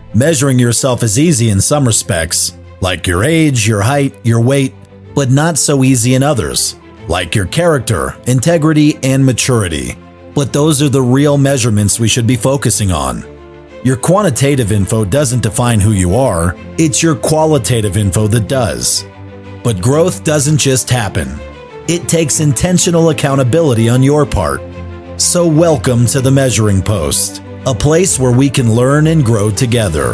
Measuring yourself is easy in some respects, like your age, your height, your weight, but not so easy in others, like your character, integrity, and maturity. But those are the real measurements we should be focusing on. Your quantitative info doesn't define who you are, it's your qualitative info that does. But growth doesn't just happen. It takes intentional accountability on your part. So welcome to the Measuring Post, a place where we can learn and grow together.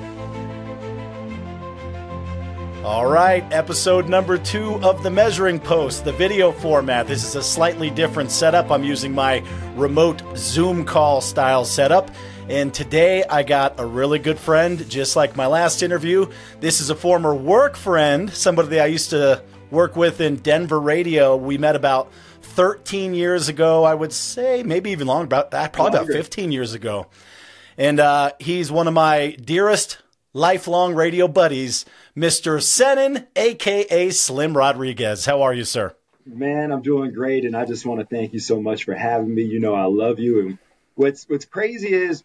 All right, episode number 2 of the Measuring Post, the video format. This is a slightly different setup. I'm using my remote Zoom call style setup. And today I got a really good friend, just like my last interview. This is a former work friend, somebody I used to work with in Denver radio. We met about 13 years ago, I would say, maybe even longer, probably about 15 years ago. And he's one of my dearest lifelong radio buddies, Mr. Senin, a.k.a. Slim Rodriguez. How are you, sir? Man, I'm doing great, and I just want to thank you so much for having me. You know I love you. And what's crazy is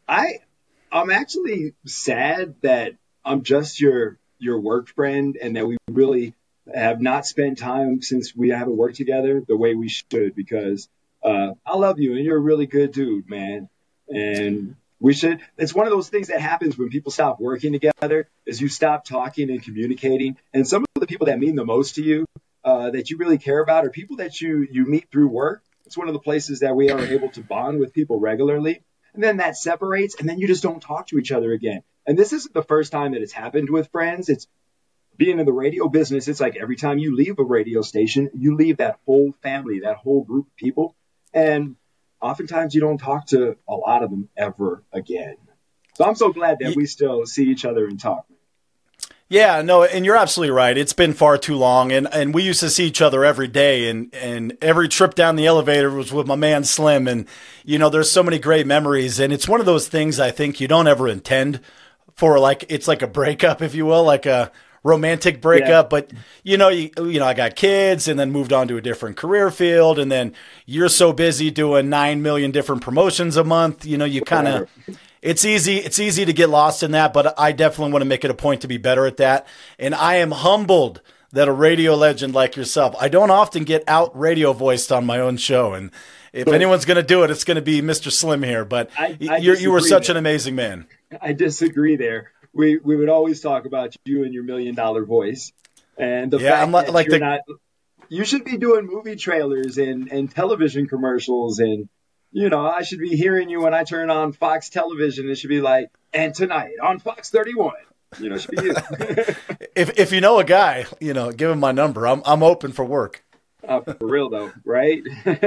I'm actually sad that I'm just your work friend and that we really have not spent time since we haven't worked together the way we should, because I love you and you're a really good dude, man. And it's one of those things that happens when people stop working together, is you stop talking and communicating. And some of the people that mean the most to you, that you really care about, are people that you meet through work. It's one of the places that we are able to bond with people regularly. And then that separates, and then you just don't talk to each other again. And this isn't the first time that it's happened with friends. It's being in the radio business. It's like every time you leave a radio station, you leave that whole family, that whole group of people. And oftentimes you don't talk to a lot of them ever again. So I'm so glad that we still see each other and talk. Yeah, no, and you're absolutely right. It's been far too long, and we used to see each other every day, and every trip down the elevator was with my man Slim, and, you know, there's so many great memories, and it's one of those things I think you don't ever intend for, like, it's like a breakup, if you will, like a romantic breakup, yeah. But, you know, I got kids and then moved on to a different career field, and then you're so busy doing 9 million different promotions a month, you know, you kind of... It's easy to get lost in that, but I definitely want to make it a point to be better at that. And I am humbled that a radio legend like yourself, I don't often get out radio voiced on my own show. And if anyone's going to do it, it's going to be Mr. Slim here. But you were such an amazing man. I disagree there. We would always talk about you and your $1 million voice. And the fact that you should be doing movie trailers and television commercials, and you know, I should be hearing you when I turn on Fox television. It should be like, and tonight on Fox 31, you know, it should be you. if you know a guy, you know, give him my number. I'm open for work. For real though, right?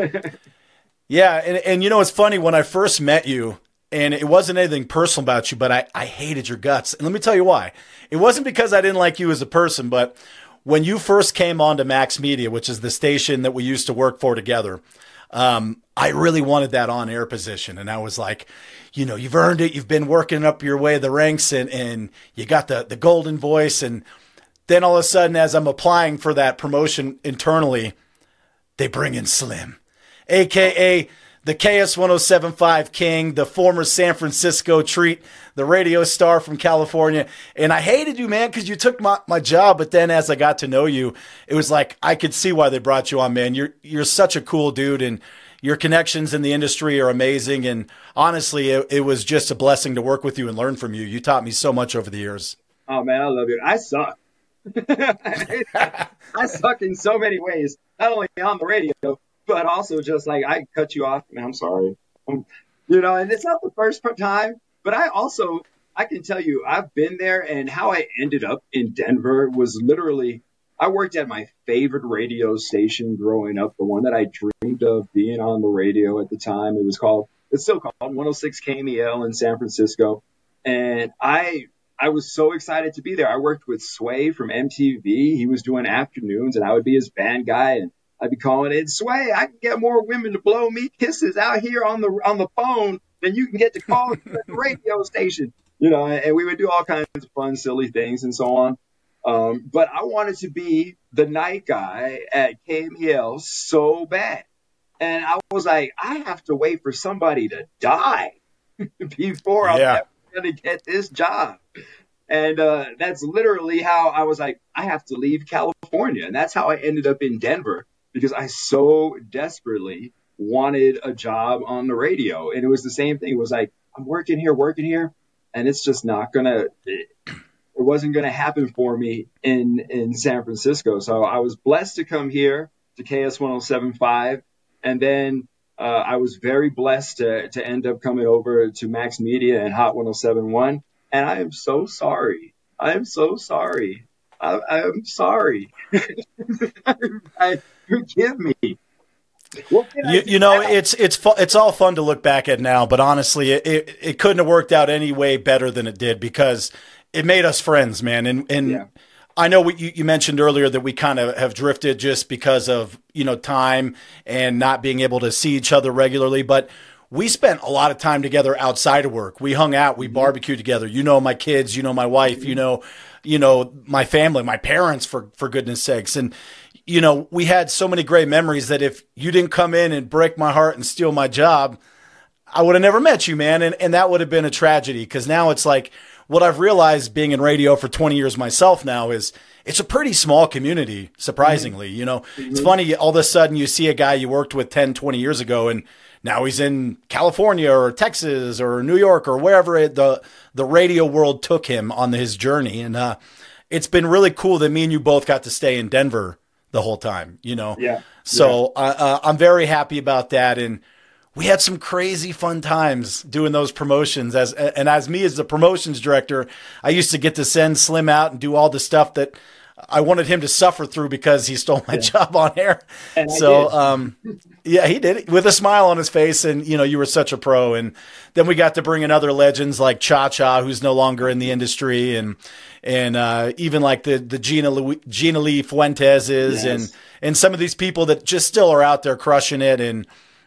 Yeah. And you know, it's funny, when I first met you, and it wasn't anything personal about you, but I hated your guts. And let me tell you why. It wasn't because I didn't like you as a person, but when you first came on to Max Media, which is the station that we used to work for together, I really wanted that on-air position. And I was like, you know, you've earned it. You've been working up your way the ranks, and you got the golden voice. And then all of a sudden, as I'm applying for that promotion internally, they bring in Slim, a.k.a. the KS1075 King, the former San Francisco treat, the radio star from California. And I hated you, man, because you took my job. But then as I got to know you, it was like I could see why they brought you on, man. You're such a cool dude, and your connections in the industry are amazing. And honestly, it was just a blessing to work with you and learn from you. You taught me so much over the years. Oh, man, I love you. I suck. I suck in so many ways, not only on the radio, but also just like I cut you off, man, I'm sorry. You know, and it's not the first time, but I can tell you, I've been there, and how I ended up in Denver was literally, I worked at my favorite radio station growing up, the one that I dreamed of being on the radio at the time. It's still called 106 KMEL in San Francisco. And I was so excited to be there. I worked with Sway from MTV. He was doing afternoons, and I would be his band guy, and I'd be calling it, Sway, I can get more women to blow me kisses out here on the phone than you can get to call at the radio station. You know, and we would do all kinds of fun, silly things and so on. But I wanted to be the night guy at KMEL so bad. And I was like, I have to wait for somebody to die before I'll going to get this job. And that's literally how I was like, I have to leave California. And that's how I ended up in Denver, because I so desperately wanted a job on the radio. And it was the same thing. It was like, I'm working here, and it's just not going to, it wasn't going to happen for me in San Francisco. So I was blessed to come here to KS 107.5. And then I was very blessed to end up coming over to Max Media and Hot 107.1. And I am so sorry. I am so sorry. I am sorry. Forgive me. It's all fun to look back at now, but honestly, it couldn't have worked out any way better than it did, because it made us friends, man. And yeah. I know you mentioned earlier that we kind of have drifted just because of, time and not being able to see each other regularly, but we spent a lot of time together outside of work. We hung out, we barbecued together. My kids, my wife, my family, my parents, for goodness sakes. And, we had so many great memories that if you didn't come in and break my heart and steal my job, I would have never met you, man. And that would have been a tragedy, because now it's like, what I've realized being in radio for 20 years myself now is it's a pretty small community, surprisingly. It's funny, all of a sudden you see a guy you worked with 10, 20 years ago, and now he's in California or Texas or New York or wherever the radio world took him on his journey. And it's been really cool that me and you both got to stay in Denver the whole time, Yeah. So I'm very happy about that. And we had some crazy fun times doing those promotions. As me as the promotions director, I used to get to send Slim out and do all the stuff that I wanted him to suffer through because he stole my job on air. And so, yeah, he did it with a smile on his face. And, you were such a pro. And then we got to bring in other legends like Cha-Cha, who's no longer in the industry. And even like the Gina Lee Fuenteses, Yes. and some of these people that just still are out there crushing it. And,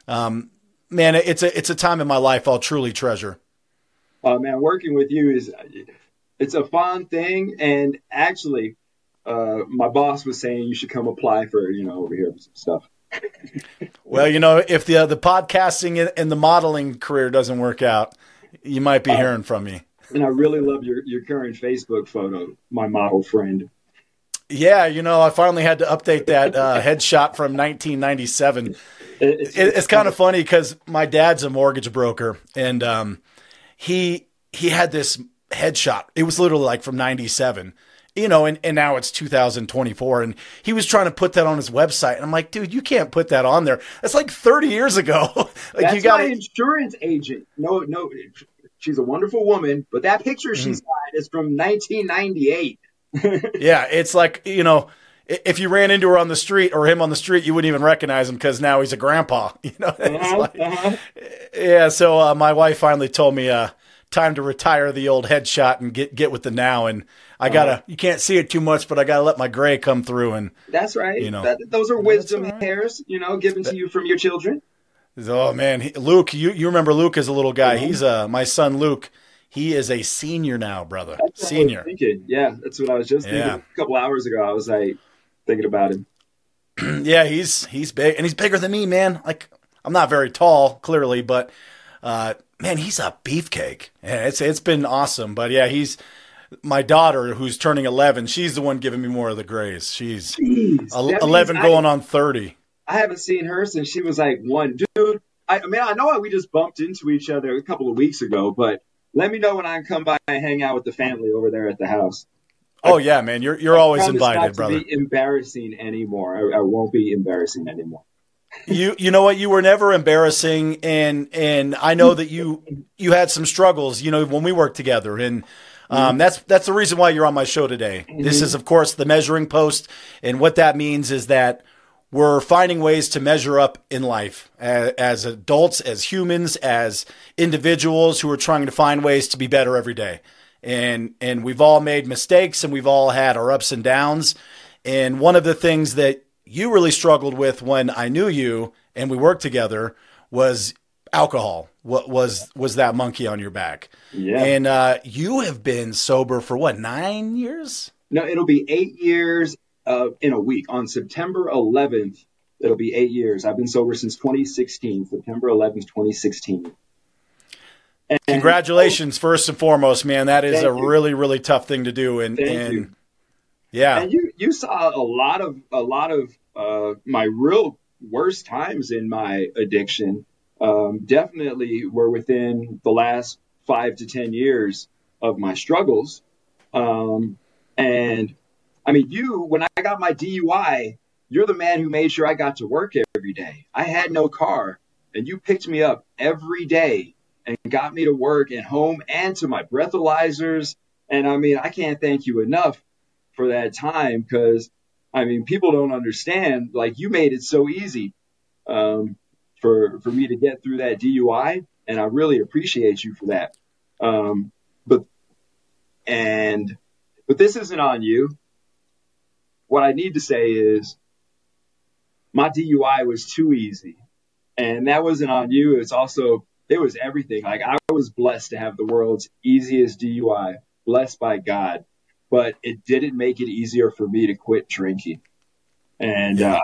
man, it's a time in my life I'll truly treasure. Man, working with you it's a fun thing. And actually, my boss was saying you should come apply for, over here some stuff. Well, if the podcasting and the modeling career doesn't work out, you might be hearing from me. And I really love your current Facebook photo, my model friend. Yeah, I finally had to update that headshot from 1997. It's kind of funny because my dad's a mortgage broker, and he had this headshot. It was literally like from 97. And now it's 2024, and he was trying to put that on his website. And I'm like, dude, you can't put that on there. That's like 30 years ago. That's my insurance agent. No, she's a wonderful woman, but that picture she's got is from 1998. Yeah, it's like, if you ran into her on the street or him on the street, you wouldn't even recognize him because now he's a grandpa. Yeah, so my wife finally told me time to retire the old headshot and get with the now. And I you can't see it too much, but I gotta let my gray come through. And that's right. Those are wisdom hairs, given to you from your children. Oh man, Luke, you remember Luke as a little guy. He's my son Luke. He is a senior now, brother. That's senior. What I was thinking. Yeah, that's what I was just thinking a couple hours ago. I was like thinking about him. Yeah, he's big, and he's bigger than me, man. Like, I'm not very tall, clearly, but man, he's a beefcake. Yeah, it's been awesome. But yeah, he's my daughter, who's turning 11. She's the one giving me more of the grays. She's 11 going on 30. I haven't seen her since she was like 1. Dude, I know we just bumped into each other a couple of weeks ago, but let me know when I can come by and hang out with the family over there at the house. Oh yeah, man, you're always invited, not brother. To be embarrassing anymore. I won't be embarrassing anymore. You know what? You were never embarrassing, and I know that you had some struggles. When we worked together, and that's the reason why you're on my show today. Mm-hmm. This is, of course, the Measuring Post, and what that means is that we're finding ways to measure up in life as adults, as humans, as individuals who are trying to find ways to be better every day. And we've all made mistakes, and we've all had our ups and downs. And one of the things that you really struggled with when I knew you and we worked together was alcohol. What was that monkey on your back? Yeah. And you have been sober for what, 9 years? No, it'll be 8 years in a week. On September 11th, it'll be 8 years. I've been sober since 2016, September 11th, 2016. And Congratulations, first and foremost, man. That is thank a you. really, really tough thing to do. Thank you. Yeah, And you saw a lot of my real worst times in my addiction. Definitely were within the last 5 to 10 years of my struggles. And I mean, when I got my DUI, you're the man who made sure I got to work every day. I had no car, and you picked me up every day and got me to work and home and to my breathalyzers. And I mean, I can't thank you enough for that time, because I mean, people don't understand. Like, you made it so easy for me to get through that DUI, and I really appreciate you for that. But this isn't on you. What I need to say is my DUI was too easy, and that wasn't on you. It was everything. Like, I was blessed to have the world's easiest DUI, blessed by God, but it didn't make it easier for me to quit drinking. And Yeah.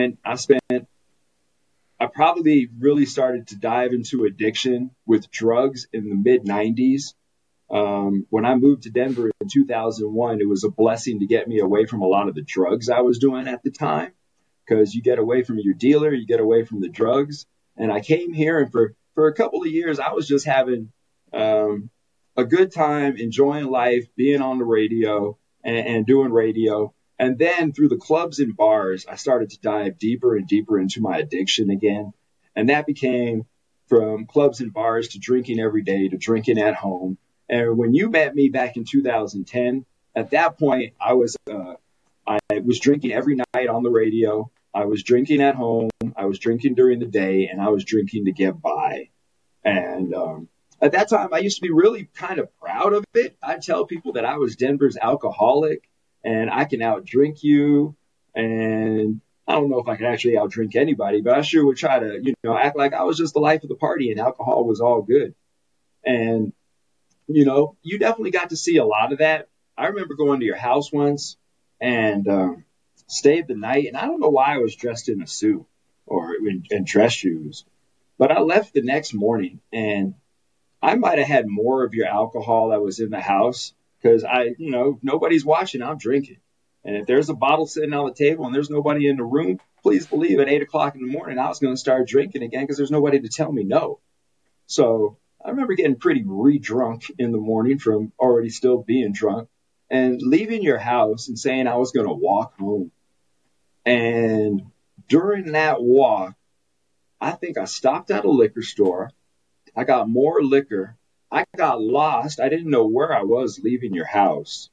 I probably really started to dive into addiction with drugs in the mid 90s. When I moved to Denver in 2001, it was a blessing to get me away from a lot of the drugs I was doing at the time, because you get away from your dealer, you get away from the drugs. And I came here, and for a couple of years, I was just having a good time, enjoying life, being on the radio and doing radio. And then through the clubs and bars, I started to dive deeper and deeper into my addiction again. And that became from clubs and bars to drinking every day to drinking at home. And when you met me back in 2010, at that point, I was drinking every night on the radio. I was drinking at home. I was drinking during the day, and I was drinking to get by. And at that time, I used to be really kind of proud of it. I'd tell people that I was Denver's alcoholic, and I can outdrink you. And I don't know if I could actually outdrink anybody, but I sure would try to, act like I was just the life of the party and alcohol was all good. And, you definitely got to see a lot of that. I remember going to your house once and stayed the night. And I don't know why I was dressed in a suit or in dress shoes, but I left the next morning, and I might have had more of your alcohol that was in the house, because nobody's watching. I'm drinking. And if there's a bottle sitting on the table and there's nobody in the room, please believe at 8 o'clock in the morning, I was going to start drinking again, because there's nobody to tell me no. So I remember getting pretty re-drunk in the morning from already still being drunk, and leaving your house and saying I was going to walk home. And during that walk, I think I stopped at a liquor store. I got more liquor. I got lost. I didn't know where I was leaving your house.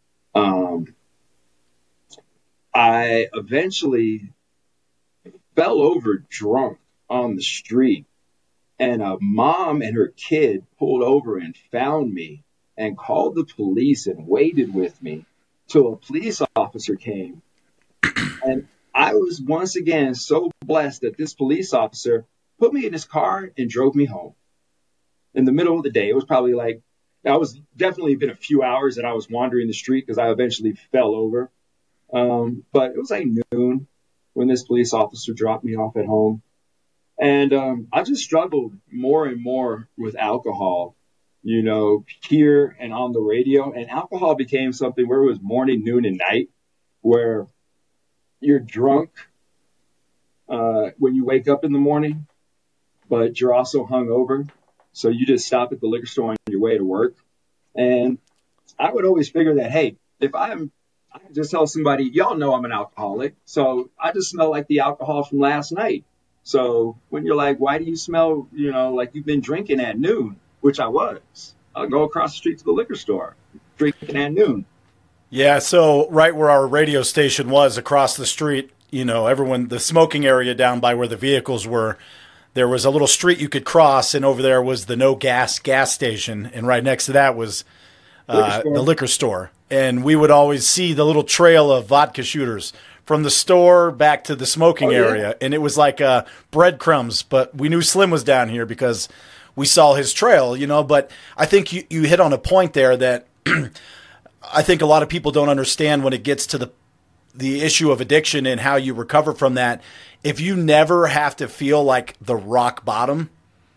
I eventually fell over drunk on the street, and a mom and her kid pulled over and found me and called the police and waited with me till a police officer came. And I was once again so blessed that this police officer put me in his car and drove me home in the middle of the day. It was probably definitely been a few hours that I was wandering the street, because I eventually fell over. But it was like noon when this police officer dropped me off at home. And I just struggled more and more with alcohol, here and on the radio. And alcohol became something where it was morning, noon, and night, where you're drunk when you wake up in the morning, but you're also hungover. So you just stop at the liquor store on your way to work. And I would always figure that, hey, if I can just tell somebody, y'all know I'm an alcoholic, so I just smell like the alcohol from last night. So when you're like, why do you smell, like you've been drinking at noon, which I was. I'll go across the street to the liquor store, drinking at noon. Yeah, so right where our radio station was, across the street, the smoking area down by where the vehicles were, there was a little street you could cross, and over there was the no gas station, and right next to that was the liquor store. And we would always see the little trail of vodka shooters from the store back to the smoking area. And it was like breadcrumbs, but we knew Slim was down here because we saw his trail, But I think you hit on a point there that I think a lot of people don't understand when it gets to the issue of addiction and how you recover from that. If you never have to feel like the rock bottom,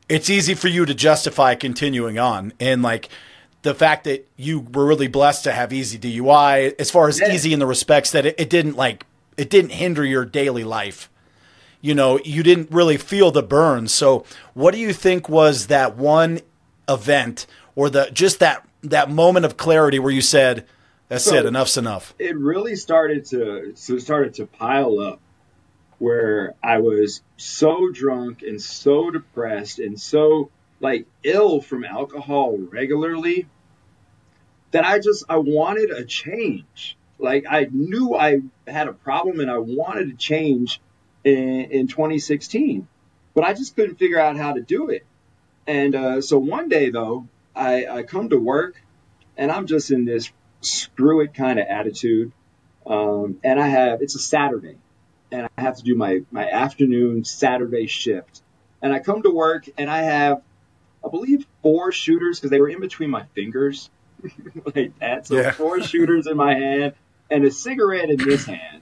it's easy for you to justify continuing on. And like the fact that you were really blessed to have easy DUI, as far as easy in the respects that it didn't hinder your daily life. You know, you didn't really feel the burn. So what do you think was that one event or that moment of clarity where you said, that's it, enough's enough? It really started to pile up, where I was so drunk and so depressed and so like ill from alcohol regularly that I wanted a change. Like I knew I had a problem and I wanted to change in 2016, but I just couldn't figure out how to do it. And so one day though, I come to work and I'm just in this screw it kind of attitude. And it's a Saturday and I have to do my afternoon Saturday shift. And I come to work and I have, I believe, 4 shooters because they were in between my fingers like that. So 4 shooters in my hand and a cigarette in this hand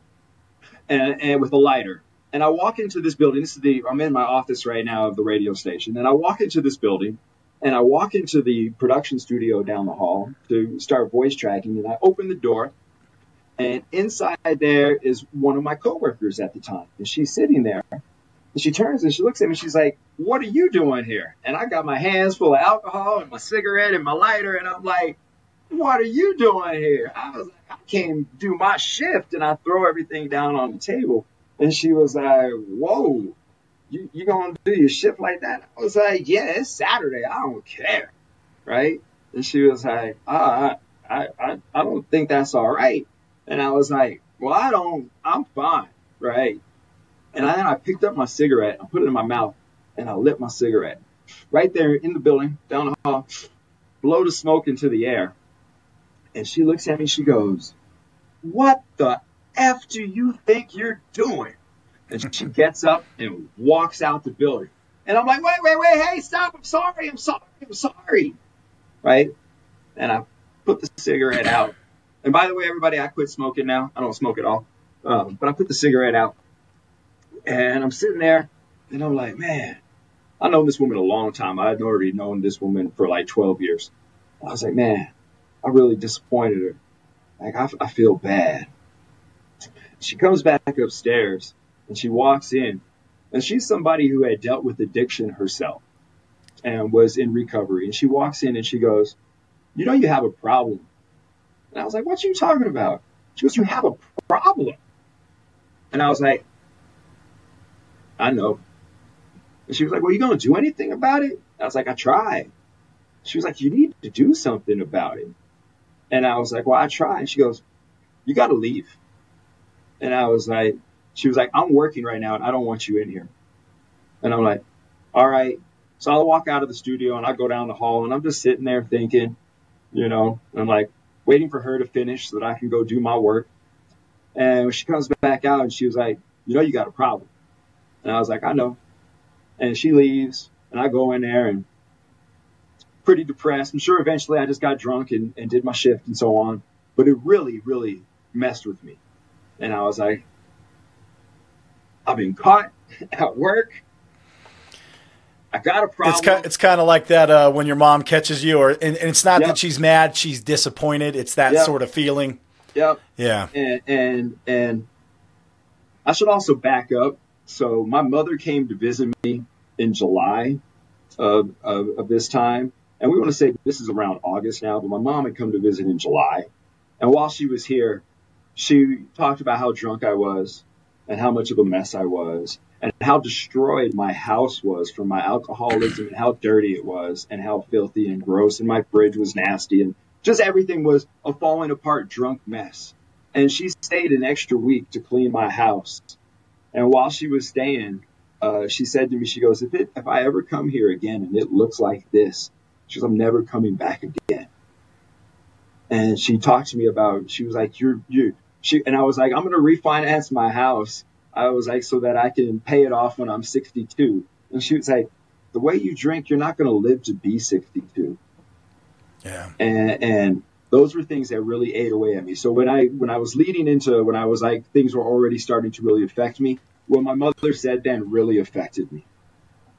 and with a lighter. And I walk into this building. I'm in my office right now of the radio station. And I walk into this building and I walk into the production studio down the hall to start voice tracking. And I open the door. And inside there is one of my coworkers at the time. And she's sitting there. And she turns and she looks at me. She's like, what are you doing here? And I got my hands full of alcohol and my cigarette and my lighter. And I'm like, what are you doing here? I was like, I came to do my shift. And I throw everything down on the table. And she was like, whoa, you going to do your shift like that? I was like, yeah, it's Saturday. I don't care. Right. And she was like, I don't think that's all right. And I was like, well, I'm fine, right? And then I picked up my cigarette, I put it in my mouth, and I lit my cigarette. Right there in the building, down the hall, blow the smoke into the air. And she looks at me, she goes, what the F do you think you're doing? And she gets up and walks out the building. And I'm like, wait, hey, stop, I'm sorry. Right? And I put the cigarette out. And by the way, everybody, I quit smoking now. I don't smoke at all. But I put the cigarette out. And I'm sitting there, and I'm like, man, I've known this woman a long time. I'd already known this woman for like 12 years. I was like, man, I really disappointed her. Like, I feel bad. She comes back upstairs, and she walks in. And she's somebody who had dealt with addiction herself and was in recovery. And she walks in, and she goes, you know you have a problem. And I was like, what you talking about? She goes, you have a problem. And I was like, I know. And she was like, well, you going to do anything about it? I was like, I tried. She was like, you need to do something about it. And I was like, well, I tried. And she goes, you got to leave. And I was like, she was like, I'm working right now and I don't want you in here. And I'm like, all right. So I'll walk out of the studio and I go down the hall and I'm just sitting there thinking, you know, I'm like, waiting for her to finish so that I can go do my work. And when she comes back out and she was like, you know, you got a problem. And I was like, I know. And she leaves and I go in there and pretty depressed. I'm sure eventually I just got drunk and did my shift and so on. But it really, really messed with me. And I was like, I've been caught at work. I got a problem. It's kind of like that when your mom catches you, and it's not that she's mad, she's disappointed. It's that sort of feeling. Yep. Yeah. And I should also back up. So my mother came to visit me in July of this time, and we want to say this is around August now, but my mom had come to visit in July, and while she was here, she talked about how drunk I was and how much of a mess I was. And how destroyed my house was from my alcoholism and how dirty it was and how filthy and gross. And my fridge was nasty and just everything was a falling apart drunk mess. And she stayed an extra week to clean my house. And while she was staying, she said to me, she goes, if I ever come here again and it looks like this, she goes, I'm never coming back again. And she talked to me about, she was like, and I was like, I'm going to refinance my house. I was like, so that I can pay it off when I'm 62. And she was like, the way you drink, you're not going to live to be 62. Yeah. And those were things that really ate away at me. So when I was leading into, when I was like, things were already starting to really affect me, what my mother said then really affected me.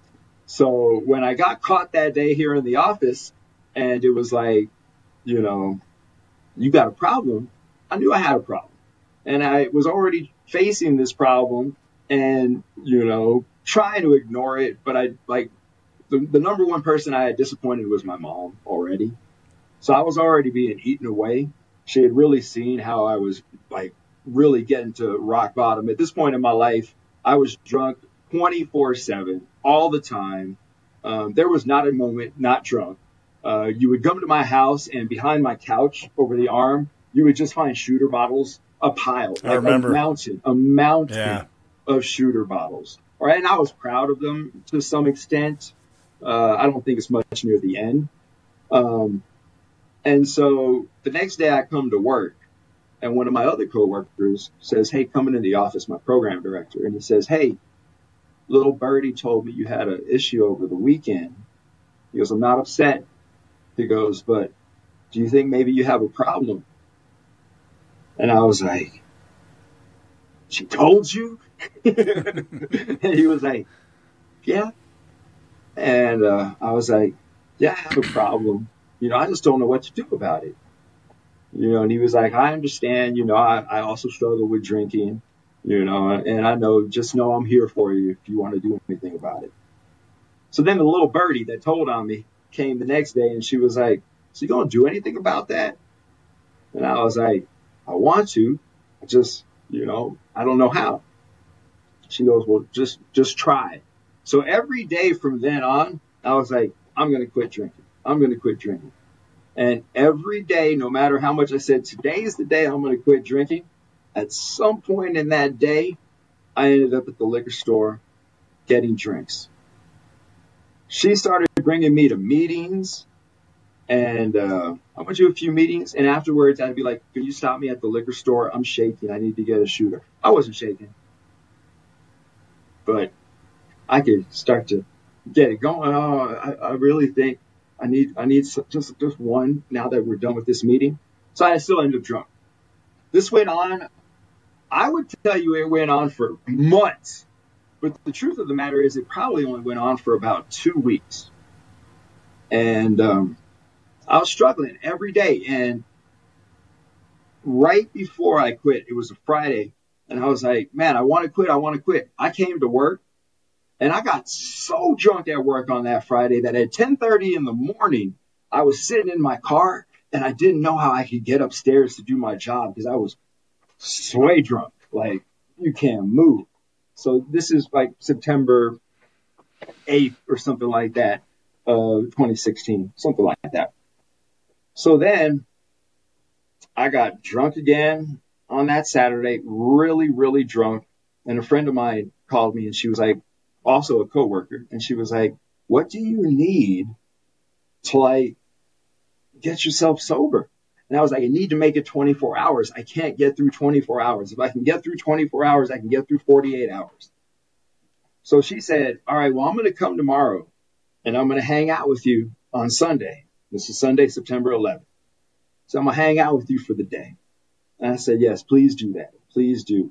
So when I got caught that day here in the office and it was like, you know, you got a problem, I knew I had a problem. And I was already facing this problem and, trying to ignore it. But I like the number one person I had disappointed was my mom already. So I was already being eaten away. She had really seen how I was like really getting to rock bottom. At this point in my life, I was drunk 24/7 all the time. There was not a moment not drunk. You would come to my house and behind my couch over the arm, you would just find shooter bottles, a pile, I like remember. a mountain Yeah. of shooter bottles. All right. And I was proud of them to some extent. I don't think it's much near the end. And so the next day I come to work and one of my other coworkers says, "Hey, come into the office," my program director. And he says, "Hey, little birdie told me you had an issue over the weekend." He goes, "I'm not upset." He goes, "But do you think maybe you have a problem?" And I was like, "She told you?" And he was like, "Yeah." And I was like, "Yeah, I have a problem. I just don't know what to do about it." And he was like, "I understand. I also struggle with drinking, and I just know I'm here for you if you want to do anything about it." So then the little birdie that told on me came the next day and she was like, "So you going to do anything about that?" And I was like, "I want to. I just, I don't know how." She goes, "Well, just try." So every day from then on, I was like, "I'm going to quit drinking. I'm going to quit drinking." And every day, no matter how much I said, "Today is the day I'm going to quit drinking," at some point in that day, I ended up at the liquor store getting drinks. She started bringing me to meetings, and I went to a few meetings, and afterwards I'd be like, "Can you stop me at the liquor store? I'm shaking. I need to get a shooter." I wasn't shaking, but I could start to get it going. Oh, I really think I need just one now that we're done with this meeting. So I still ended up drunk. This went on. I would tell you it went on for months. But the truth of the matter is it probably only went on for about 2 weeks. And I was struggling every day. And right before I quit, it was a Friday. And I was like, "Man, I want to quit. I want to quit." I came to work. And I got so drunk at work on that Friday that at 10:30 in the morning, I was sitting in my car and I didn't know how I could get upstairs to do my job because I was sway drunk. Like, you can't move. So this is like September 8th or something like that, 2016, something like that. So then I got drunk again on that Saturday, really, really drunk. And a friend of mine called me and she was like, also a coworker, and she was like, "What do you need to like get yourself sober?" And I was like, "I need to make it 24 hours. I can't get through 24 hours. If I can get through 24 hours, I can get through 48 hours." So she said, "All right, well, I'm going to come tomorrow and I'm going to hang out with you on Sunday." This is Sunday, September 11th. "So I'm going to hang out with you for the day." And I said, "Yes, please do that. Please do."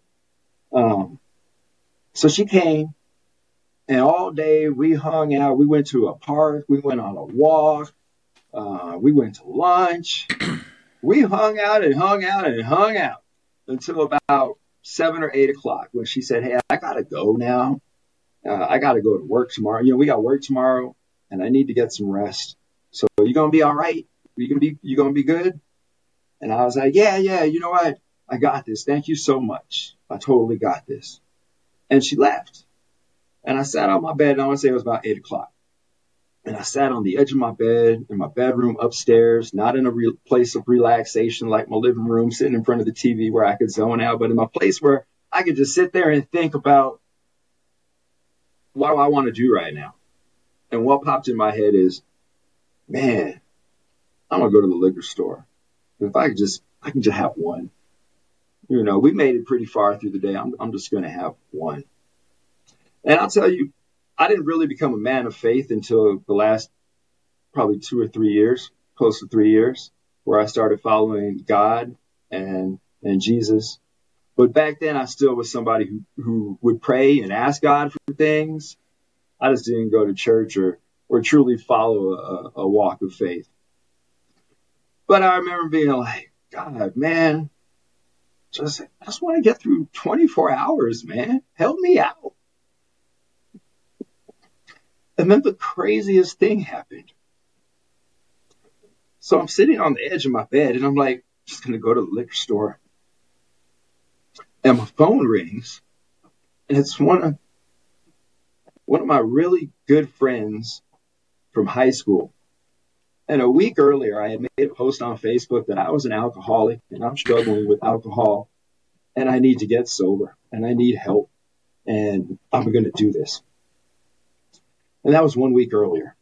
So she came. And all day we hung out. We went to a park. We went on a walk. We went to lunch. We hung out and hung out and hung out until about 7 or 8 o'clock when she said, "Hey, I got to go now. I got to go to work tomorrow. We got work tomorrow and I need to get some rest. So you going to be all right? You going to be good?" And I was like, yeah, you know what? I got this. Thank you so much. I totally got this. And she left. And I sat on my bed, and I want to say it was about 8 o'clock. And I sat on the edge of my bed in my bedroom upstairs, not in a place of relaxation like my living room, sitting in front of the TV where I could zone out, but in my place where I could just sit there and think about what do I want to do right now. And what popped in my head is, man, I'm going to go to the liquor store. If I can just have one. We made it pretty far through the day. I'm just going to have one. And I'll tell you, I didn't really become a man of faith until the last probably 2 or 3 years, close to 3 years, where I started following God and Jesus. But back then I still was somebody who would pray and ask God for things. I just didn't go to church or truly follow a walk of faith. But I remember being like, God, man, I just want to get through 24 hours, man. Help me out. And then the craziest thing happened. So I'm sitting on the edge of my bed and I'm like, just going to go to the liquor store. And my phone rings. And it's one of my really good friends from high school. And a week earlier, I had made a post on Facebook that I was an alcoholic and I'm struggling with alcohol and I need to get sober and I need help and I'm going to do this. And that was 1 week earlier.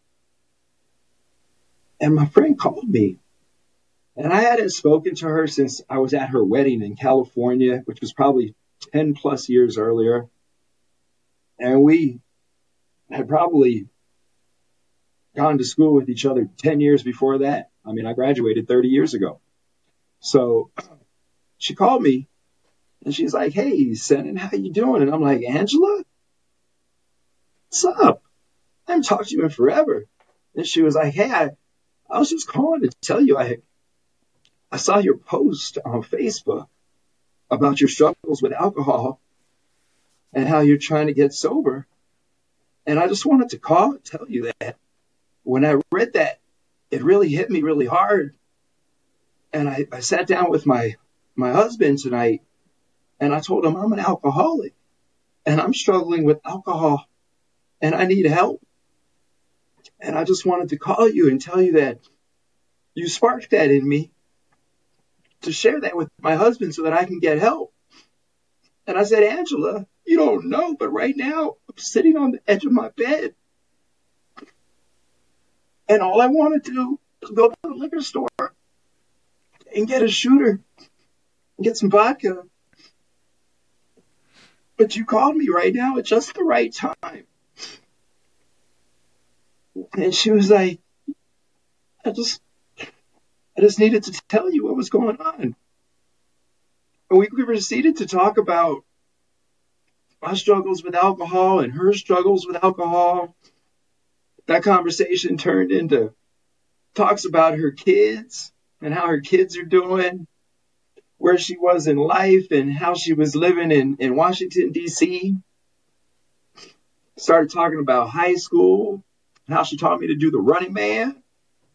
And my friend called me and I hadn't spoken to her since I was at her wedding in California, which was probably 10 plus years earlier. And we had probably gone to school with each other 10 years before that. I mean, I graduated 30 years ago. So she called me and she's like, hey, Senan, how you doing? And I'm like, Angela, what's up? I haven't talked to you in forever. And she was like, hey, I was just calling to tell you I saw your post on Facebook about your struggles with alcohol and how you're trying to get sober. And I just wanted to call and tell you that when I read that, it really hit me really hard. And I sat down with my husband tonight and I told him I'm an alcoholic and I'm struggling with alcohol and I need help. And I just wanted to call you and tell you that you sparked that in me to share that with my husband so that I can get help. And I said, Angela, you don't know, but right now I'm sitting on the edge of my bed. And all I want to do is go to the liquor store and get a shooter and get some vodka. But you called me right now at just the right time. And she was like, I just needed to tell you what was going on. And we proceeded to talk about my struggles with alcohol and her struggles with alcohol. That conversation turned into talks about her kids and how her kids are doing, where she was in life and how she was living in Washington, D.C. Started talking about high school and how she taught me to do the Running Man.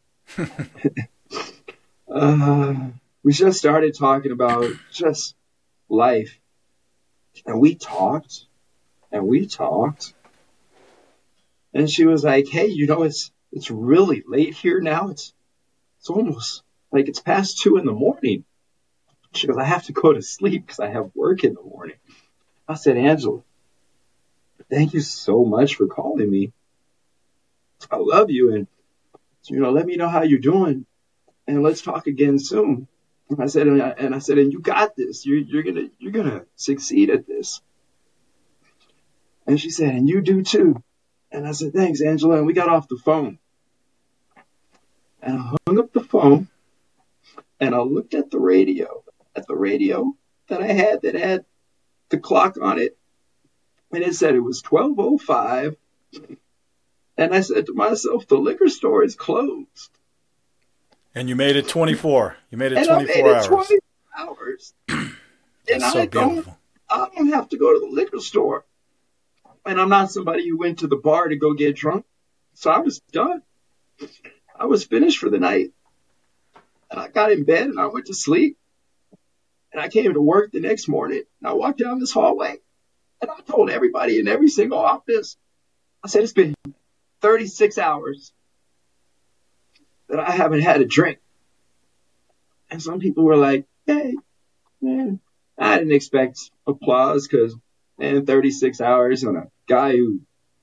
We just started talking about just life. And we talked and we talked. And she was like, hey, it's really late here now. It's almost like it's past 2 a.m. She goes, I have to go to sleep because I have work in the morning. I said, Angela, thank you so much for calling me. I love you. And, let me know how you're doing. And let's talk again soon. And I said, and you got this. You're gonna succeed at this. And she said, and you do too. And I said, thanks, Angela. And we got off the phone. And I hung up the phone and I looked at the radio that I had that had the clock on it. And it said it was 12:05. And I said to myself, the liquor store is closed. And you made it 24. You made it 24 hours. And I made it 24 hours. And so beautiful. I don't have to go to the liquor store. And I'm not somebody who went to the bar to go get drunk. So I was done. I was finished for the night. And I got in bed and I went to sleep. And I came to work the next morning. And I walked down this hallway. And I told everybody in every single office, I said, it's been 36 hours that I haven't had a drink. And some people were like, hey, man, I didn't expect applause because, man, 36 hours on a guy who,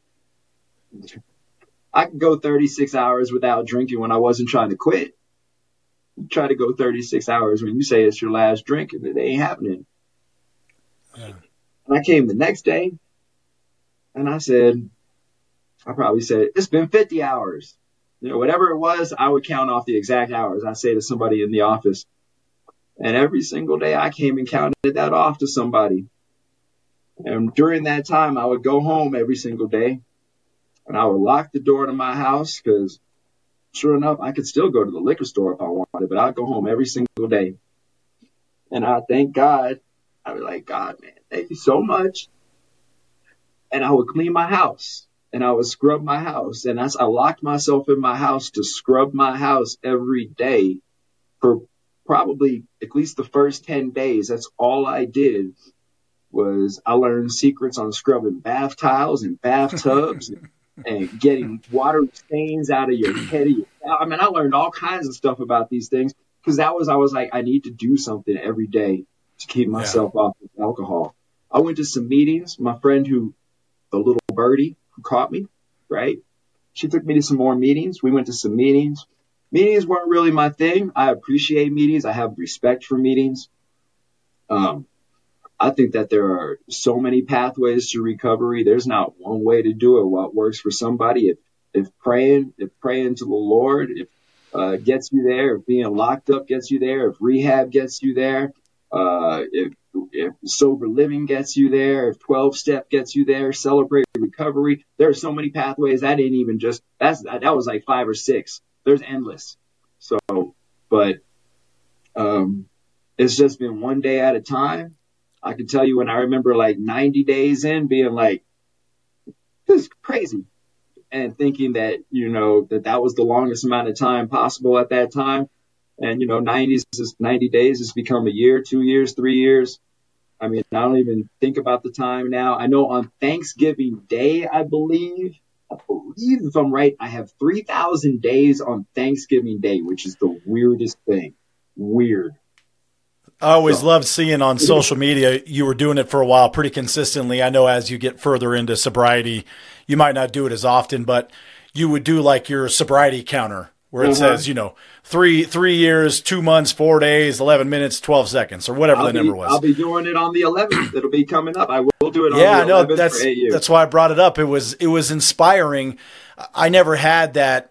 I could go 36 hours without drinking when I wasn't trying to quit. You try to go 36 hours when you say it's your last drink and it ain't happening. Yeah. And I came the next day and I probably said, it's been 50 hours. Whatever it was, I would count off the exact hours. I say to somebody in the office. And every single day I came and counted that off to somebody. And during that time, I would go home every single day and I would lock the door to my house because sure enough, I could still go to the liquor store if I wanted, but I'd go home every single day. And I thank God. I'd be like, God, man, thank you so much. And I would clean my house and I would scrub my house. And I locked myself in my house to scrub my house every day for probably at least the first 10 days. That's all I did was I learned secrets on scrubbing bath tiles and bathtubs and getting water stains out of your head. I mean, I learned all kinds of stuff about these things because I was like, I need to do something every day to keep myself off of alcohol. I went to some meetings. My friend the little birdie who caught me, right? She took me to some more meetings. We went to some meetings. Meetings weren't really my thing. I appreciate meetings. I have respect for meetings. I think that there are so many pathways to recovery. There's not one way to do it. What works for somebody, if praying to the Lord, if gets you there, if being locked up gets you there, if rehab gets you there, if sober living gets you there, if 12-step gets you there, celebrate recovery. There are so many pathways. That was like 5 or 6. There's endless. So, but it's just been one day at a time. I can tell you when I remember like 90 days in being like, this is crazy. And thinking that, that was the longest amount of time possible at that time. And, 90 days has become a year, 2 years, 3 years. I mean, I don't even think about the time now. I know on Thanksgiving Day, I believe if I'm right, I have 3,000 days on Thanksgiving Day, which is the weirdest thing. Weird. I always loved seeing on social media, you were doing it for a while pretty consistently. I know as you get further into sobriety, you might not do it as often, but you would do like your sobriety counter where it says, 3 years, 2 months, 4 days, 11 minutes, 12 seconds, or whatever the number was. I'll be doing it on the 11th. It'll be coming up. I will do it on the 11th for AU. That's why I brought it up. It was inspiring. I never had that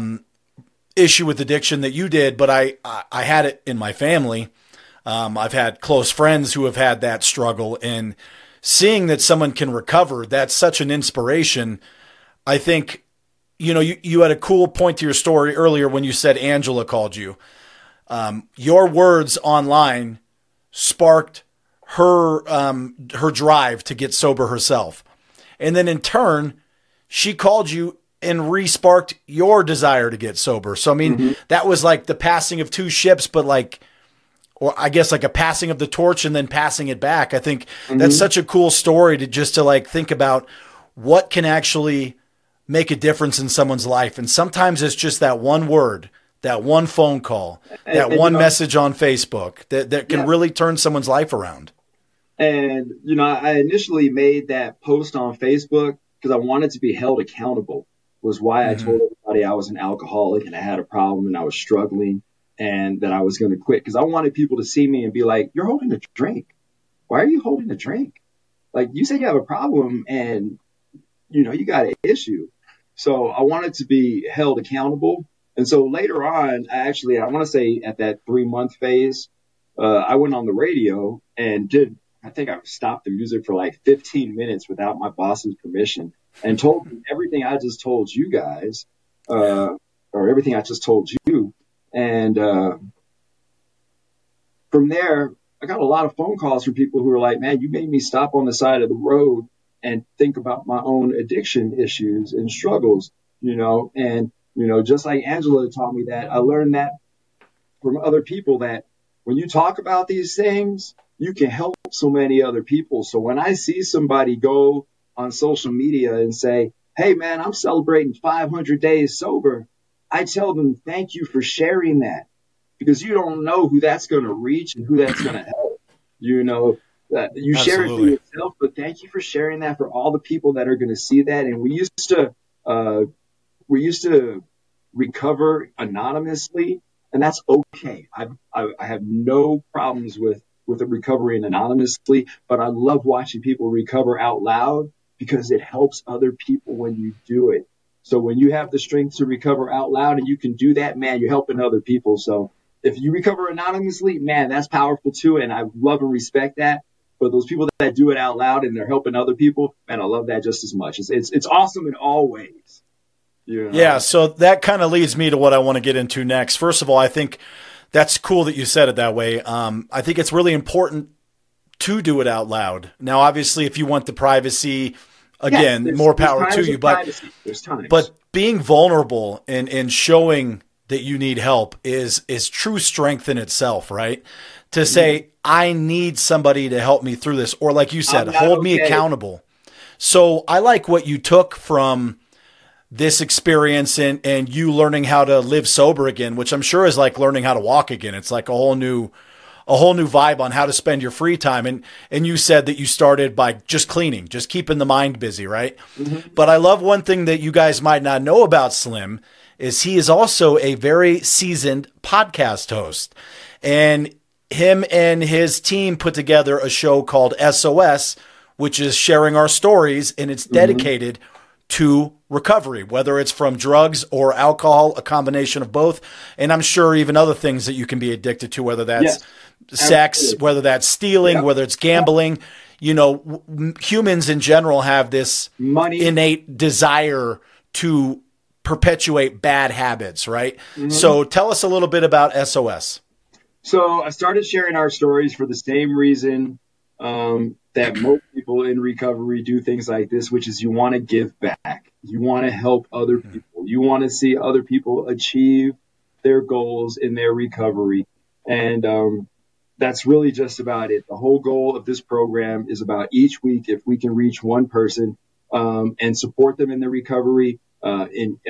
issue with addiction that you did, but I had it in my family. I've had close friends who have had that struggle, and seeing that someone can recover, that's such an inspiration. I think, you had a cool point to your story earlier when you said Angela called you. Your words online sparked her drive to get sober herself. And then in turn, she called you and re-sparked your desire to get sober. So, I mean, that was like the passing of two ships, but or I guess like a passing of the torch and then passing it back. I think that's such a cool story to think about what can actually make a difference in someone's life. And sometimes it's just that one word, that one phone call, that one message on Facebook that can really turn someone's life around. And, I initially made that post on Facebook because I wanted to be held accountable, was why I told everybody I was an alcoholic and I had a problem and I was struggling and that I was going to quit, because I wanted people to see me and be like, you're holding a drink. Why are you holding a drink? Like, you said you have a problem and, you got an issue. So I wanted to be held accountable. And so later on, I want to say at that 3-month phase, I went on the radio and I think I stopped the music for like 15 minutes without my boss's permission and told them everything I just told you guys, or everything I just told you. And from there, I got a lot of phone calls from people who were like, man, you made me stop on the side of the road and think about my own addiction issues and struggles, and, just like Angela taught me that, I learned that from other people, that when you talk about these things, you can help so many other people. So when I see somebody go on social media and say, hey, man, I'm celebrating 500 days sober, I tell them, thank you for sharing that, because you don't know who that's going to reach and who that's going to help. You share it for yourself, but thank you for sharing that for all the people that are going to see that. And we used to recover anonymously, and that's okay. I have no problems with it recovering anonymously, but I love watching people recover out loud because it helps other people when you do it. So when you have the strength to recover out loud and you can do that, man, you're helping other people. So if you recover anonymously, man, that's powerful too. And I love and respect that. But those people that do it out loud and they're helping other people, man, I love that just as much. It's awesome in all ways. You know? Yeah, so that kind of leads me to what I want to get into next. First of all, I think that's cool that you said it that way. I think it's really important to do it out loud. Now, obviously, if you want the privacy, again, more power to you. But being vulnerable and showing that you need help is true strength in itself, right? To say, I need somebody to help me through this, or like you said, hold me accountable. So I like what you took from this experience and you learning how to live sober again, which I'm sure is like learning how to walk again. It's like a whole new vibe on how to spend your free time. And you said that you started by just cleaning, just keeping the mind busy, right? Mm-hmm. But I love one thing that you guys might not know about Slim is he is also a very seasoned podcast host. And him and his team put together a show called SOS, which is sharing our stories, and it's dedicated to recovery, whether it's from drugs or alcohol, a combination of both. And I'm sure even other things that you can be addicted to, whether that's sex, whether that's stealing, whether it's gambling. You know, humans in general have this innate desire to perpetuate bad habits, right? Mm-hmm. So tell us a little bit about SOS. So I started sharing our stories for the same reason that most people in recovery do things like this, which is you want to give back. You want to help other people. You want to see other people achieve their goals in their recovery. And that's really just about it. The whole goal of this program is about each week, if we can reach one person and support them in their recovery and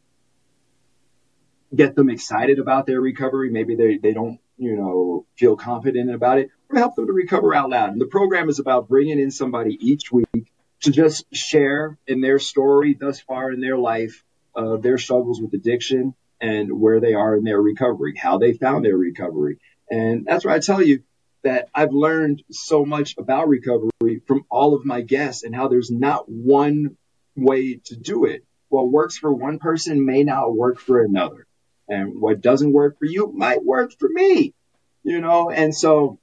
get them excited about their recovery. Maybe they don't, feel confident about it. We're going to help them to recover out loud. And the program is about bringing in somebody each week to just share in their story thus far in their life, their struggles with addiction and where they are in their recovery, how they found their recovery. And that's where I tell you that I've learned so much about recovery from all of my guests and how there's not one way to do it. What works for one person may not work for another. And what doesn't work for you might work for me, and so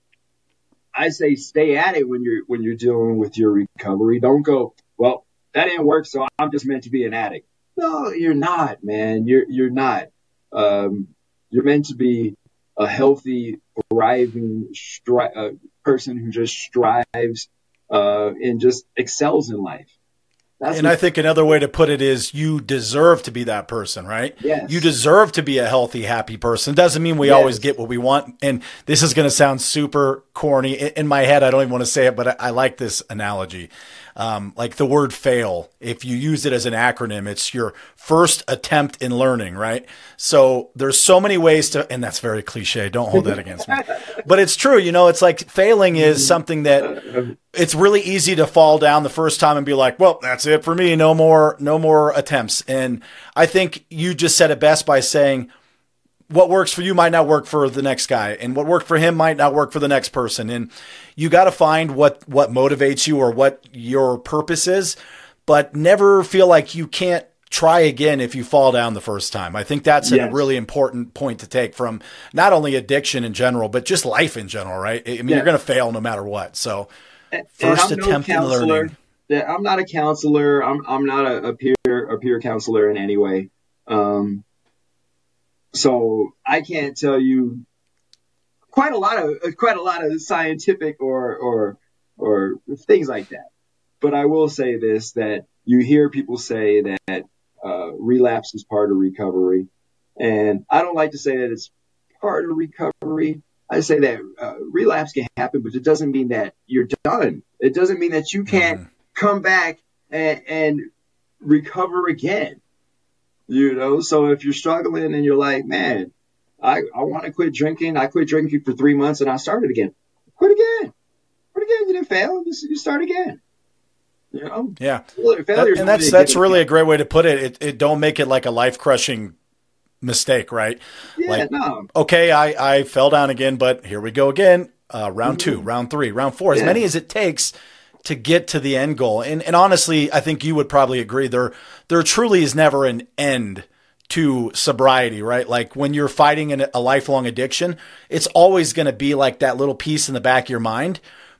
I say stay at it when you're dealing with your recovery. Don't go, well, that didn't work, so I'm just meant to be an addict. No, you're not, man. You're not. You're meant to be a healthy, thriving person who just strives and just excels in life. I think another way to put it is you deserve to be that person, right? Yes. You deserve to be a healthy, happy person. Doesn't mean we always get what we want. And this is going to sound super corny. In my head, I don't even want to say it, but I like this analogy. Like the word fail, if you use it as an acronym, it's your first attempt in learning, right? So there's so many ways to, and that's very cliche. Don't hold that against me, but it's true. It's like failing is something that it's really easy to fall down the first time and be like, well, that's it for me. No more attempts. And I think you just said it best by saying, what works for you might not work for the next guy, and what worked for him might not work for the next person. And you got to find what motivates you or what your purpose is, but never feel like you can't try again if you fall down the first time. I think that's a really important point to take from not only addiction in general, but just life in general, right? I mean, you're going to fail no matter what. So first attempt in learning. I'm not a counselor. I'm not a peer counselor in any way. So I can't tell you quite a lot of scientific or things like that. But I will say this, that you hear people say that relapse is part of recovery. And I don't like to say that it's part of recovery. I say that relapse can happen, but it doesn't mean that you're done. It doesn't mean that you can't come back and recover again. So if you're struggling and you're like, man, I want to quit drinking. I quit drinking for 3 months and I started again. Quit again. You didn't fail. You start again. Yeah. And that's really a great way to put it. It don't make it like a life crushing mistake, right? Yeah, like, no. Okay, I fell down again, but here we go again. Round 2, round 3, round 4, as many as it takes to get to the end goal. And honestly, I think you would probably agree there truly is never an end to sobriety, right? Like when you're fighting a lifelong addiction, it's always going to be like that little piece in the back of your mind.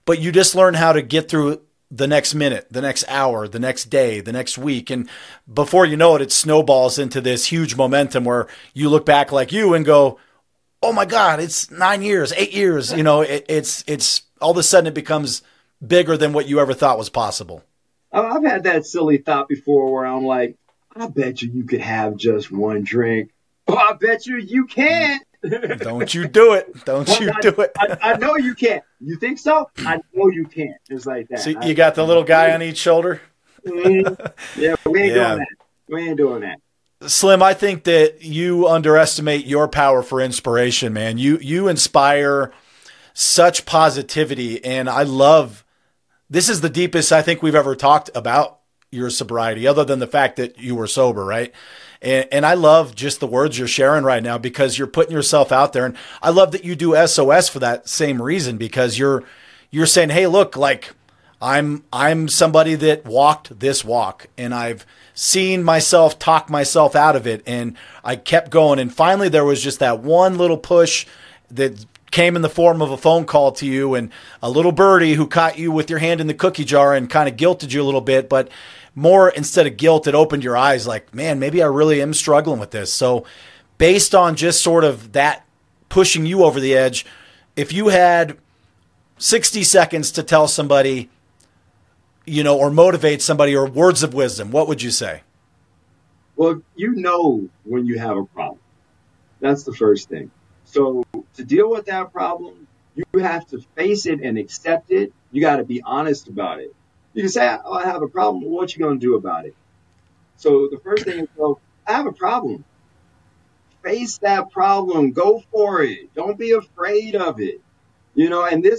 but you just learn how to get through the next minute, the next hour, the next day, the next week. And before you know it, it snowballs into this huge momentum where you look back like you and go, oh my God, it's 9 years, 8 years. You know, it's all of a sudden it becomes bigger than what you ever thought was possible. I've had that silly thought before where I'm like, I bet you could have just one drink. Oh, I bet you can't. Don't you do it. Don't you do it. I know you can't. You think so? I know you can't. It's like that. So you got the little guy on each shoulder? Yeah, we ain't doing that. We ain't doing that. Slim, I think that you underestimate your power for inspiration, man. You inspire such positivity, and I love this is the deepest I think we've ever talked about your sobriety, other than the fact that you were sober, right? And I love just the words you're sharing right now because you're putting yourself out there. And I love that you do SOS for that same reason, because you're saying, hey, look, like I'm somebody that walked this walk, and I've seen myself talk myself out of it, and I kept going. And finally there was just that one little push that came in the form of a phone call to you and a little birdie who caught you with your hand in the cookie jar and kind of guilted you a little bit, but more instead of guilt, it opened your eyes like, man, maybe I really am struggling with this. So based on just sort of that pushing you over the edge, if you had 60 seconds to tell somebody, you know, or motivate somebody, or words of wisdom, what would you say? Well, you know when you have a problem. That's the first thing. So to deal with that problem, you have to face it and accept it. You got to be honest about it. You can say, oh, I have a problem. Well, what you going to do about it? So the first thing is, well, I have a problem. Face that problem. Go for it. Don't be afraid of it. You know, and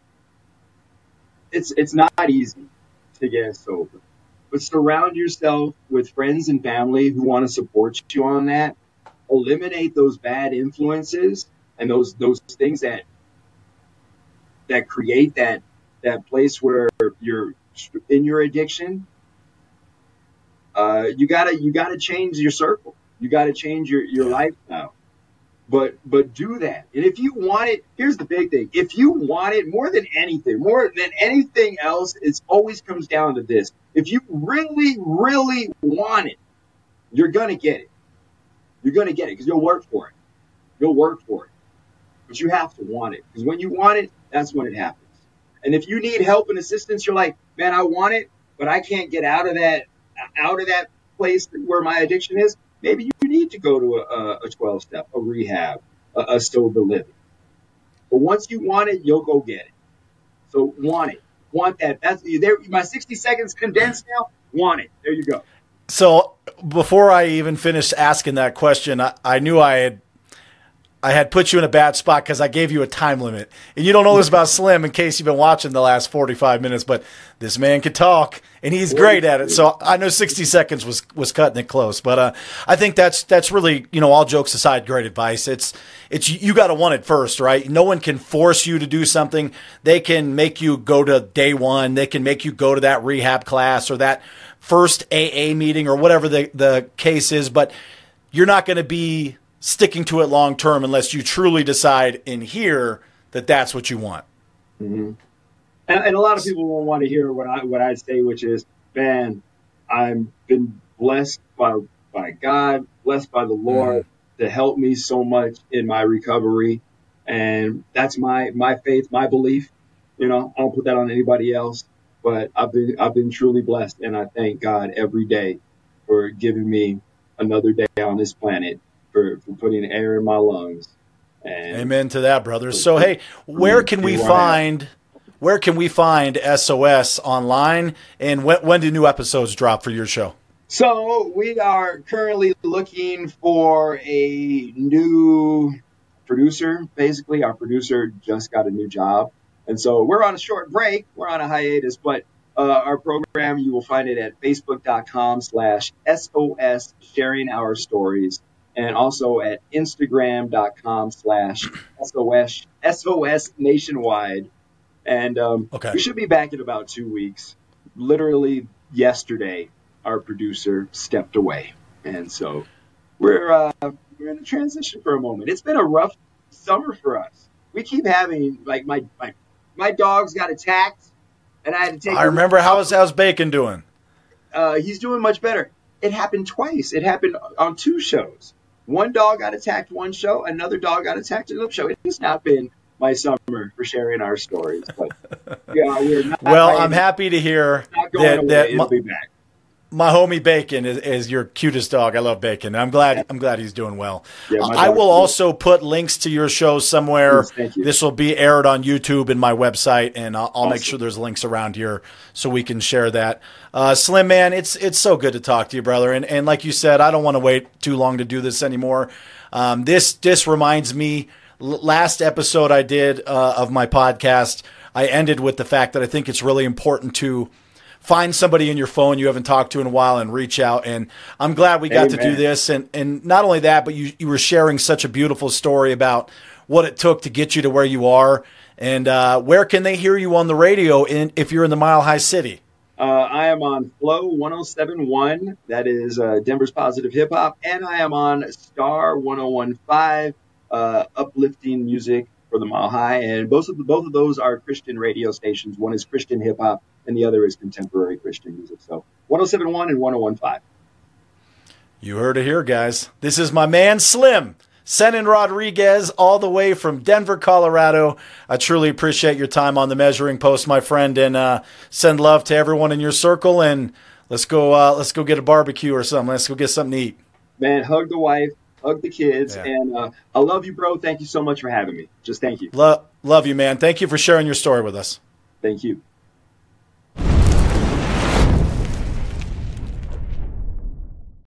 it's not easy to get sober. But surround yourself with friends and family who want to support you on that. Eliminate those bad influences and those things that create that place where you're in your addiction. You gotta change your circle. You gotta change your lifestyle. But do that. And if you want it, here's the big thing. If you want it more than anything else, it always comes down to this. If you really, really want it, you're gonna get it. You're going to get it because you'll work for it. You'll work for it. But you have to want it, because when you want it, that's when it happens. And if you need help and assistance, you're like, man, I want it, but I can't get out of that place where my addiction is. Maybe you need to go to a 12-step, a rehab, a sober living. But once you want it, you'll go get it. So want it. Want that. That's there. My 60 seconds condensed now. Want it. There you go. So before I even finished asking that question, I knew I had put you in a bad spot because I gave you a time limit. And you don't know this about Slim in case you've been watching the last 45 minutes, but this man can talk, and he's great at it. So I know 60 seconds was cutting it close. But I think that's really, you know, all jokes aside, great advice. It's you got to want it first, right? No one can force you to do something. They can make you go to day one. They can make you go to that rehab class or that first AA meeting or whatever the case is, but you're not going to be sticking to it long term unless you truly decide in here that that's what you want. Mm-hmm. And a lot of people won't want to hear what I say, which is, man, I've been blessed by God, blessed by the Lord to help me so much in my recovery, and that's my faith, my belief. You know, I don't put that on anybody else. But I've been truly blessed, and I thank God every day for giving me another day on this planet, for putting air in my lungs. And amen to that, brother. So hey, where can we find SOS online, and when do new episodes drop for your show? So we are currently looking for a new producer. Basically, our producer just got a new job. And so we're on a short break. We're on a hiatus, but our program, you will find it at facebook.com/SOS sharing our stories, and also at instagram.com/SOS nationwide. And we should be back in about 2 weeks. Literally yesterday, our producer stepped away. And so we're in a transition for a moment. It's been a rough summer for us. We keep having, like, my my dogs got attacked, and I had to take. I remember how's Bacon doing? He's doing much better. It happened twice. It happened on 2 shows. One dog got attacked one show. Another dog got attacked another show. It has not been my summer for sharing our stories. But yeah, we're not. Well, I'm happy to hear that it'll be back. My homie Bacon is your cutest dog. I love Bacon. I'm glad he's doing well. Yeah, I will also put links to your show somewhere. Please, thank you. This will be aired on YouTube and my website, and I'll make sure there's links around here so we can share that. Slim, man, it's so good to talk to you, brother. And like you said, I don't want to wait too long to do this anymore. This reminds me, last episode I did of my podcast, I ended with the fact that I think it's really important to find somebody in your phone you haven't talked to in a while and reach out. And I'm glad we got to do this. And not only that, but you were sharing such a beautiful story about what it took to get you to where you are. And where can they hear you on the radio if you're in the Mile High City? I am on Flow 107.1. That is Denver's Positive Hip Hop. And I am on Star 101.5, uplifting music for the Mile High. And both of those are Christian radio stations. One is Christian hip hop, and the other is contemporary Christian music. So 107.1 and 101.5. You heard it here, guys. This is my man Slim, Senan Rodriguez, all the way from Denver, Colorado. I truly appreciate your time on the Measuring Post, my friend, and send love to everyone in your circle. And let's go get a barbecue or something. Let's go get something to eat. Man, hug the wife, hug the kids, and I love you, bro. Thank you so much for having me. Just thank you. Love you, man. Thank you for sharing your story with us. Thank you.